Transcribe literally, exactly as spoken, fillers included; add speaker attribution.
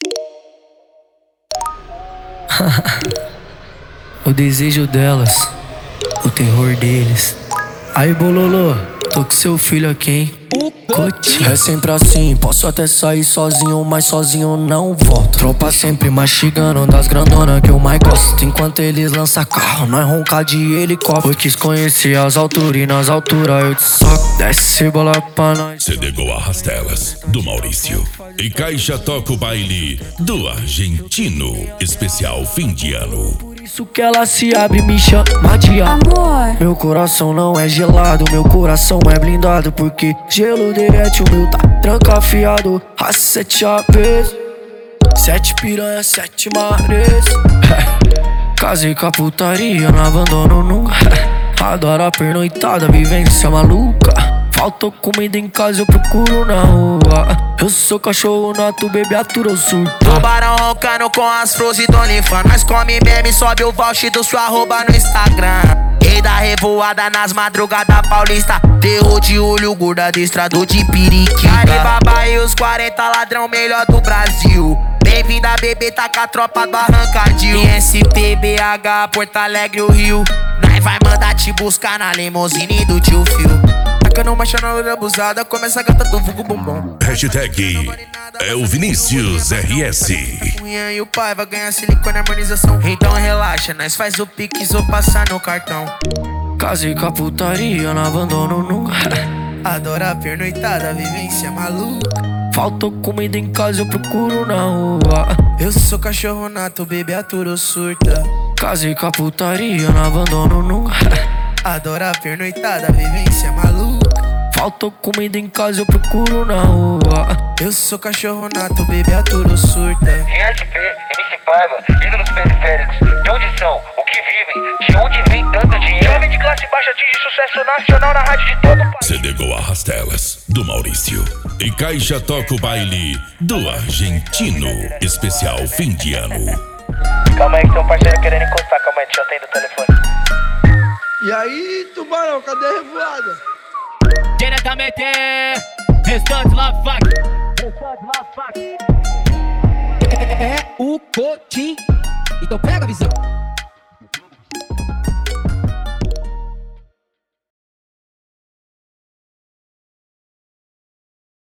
Speaker 1: O desejo delas, o terror deles. Aí, bololô, tô com seu filho aqui, hein? Cotinho. É sempre assim, posso até sair sozinho, mas sozinho não volto. Tropa sempre mastigando das grandonas que eu mais gosto. Enquanto eles lançam carro, nós ronca de helicóptero. Eu quis conhecer as alturas e nas alturas eu te soco. Desce bola pra nós.
Speaker 2: C D Go Arrastelas, do Maurício. E Caixa toca o baile do argentino. Especial fim de ano.
Speaker 1: Isso que ela se abre e me chama de
Speaker 3: amor.
Speaker 1: Meu coração não é gelado, meu coração é blindado. Porque gelo derrete, o meu tá trancafiado. A sete aves, sete piranha, sete mares. Casei com a putaria, não abandono nunca. Adoro a pernoitada, vivência maluca. Faltou comida em casa, eu procuro na rua. Eu sou cachorro nato, bebê atura, eu surto.
Speaker 4: Tubarão roncando com as flores do OnlyFans. Nós come meme, sobe o voucher do sua arroba no Instagram. Rei da revoada nas madrugadas paulista. Terror de olho, gorda adestrador de periquita. Caribaba e os quarenta ladrão melhor do Brasil. Bem-vinda, bebê, tá com a tropa do Arrancadil. I S P, B H, Porto Alegre, o Rio. Nós vai mandar te buscar na limousine do tio Phil. Tacando uma chanela abusada, começa a gata do vulgo bombom.
Speaker 2: Hashtag é o Vinícius R S.
Speaker 4: Cunha e o pai vai ganhar silicone e harmonização. Então relaxa, nós faz o pix ou passar no cartão.
Speaker 1: Casei com a putaria, não abandono nunca.
Speaker 4: Adoro a pernoitada, vivência maluca.
Speaker 1: Faltou comida em casa, eu procuro na rua.
Speaker 4: Eu sou cachorro nato, bebê aturo surta.
Speaker 1: Casei com a putaria, não abandono nunca.
Speaker 4: Adoro a pernoitada, vivência maluca.
Speaker 1: Faltou comida em casa, eu procuro na rua.
Speaker 4: Eu sou cachorro nato, bebê aturo surta.
Speaker 5: G S P, M C Paiva, ídolos periféricos. De onde são? O que vivem? De onde vem tanto dinheiro? Jovem de classe baixa atinge sucesso nacional na rádio de todo o país.
Speaker 2: C D Go Arrastelas, do Maurício. E Caixa toca o baile do argentino. Especial fim de ano.
Speaker 5: Calma aí que tem um parceiro querendo encostar. Calma aí, deixa eu atender o telefone.
Speaker 6: E aí, tubarão, cadê a revoada?
Speaker 7: Diretamente, restante lá, fuck. Restante lá, fuck. É o Cotim. Então pega a visão.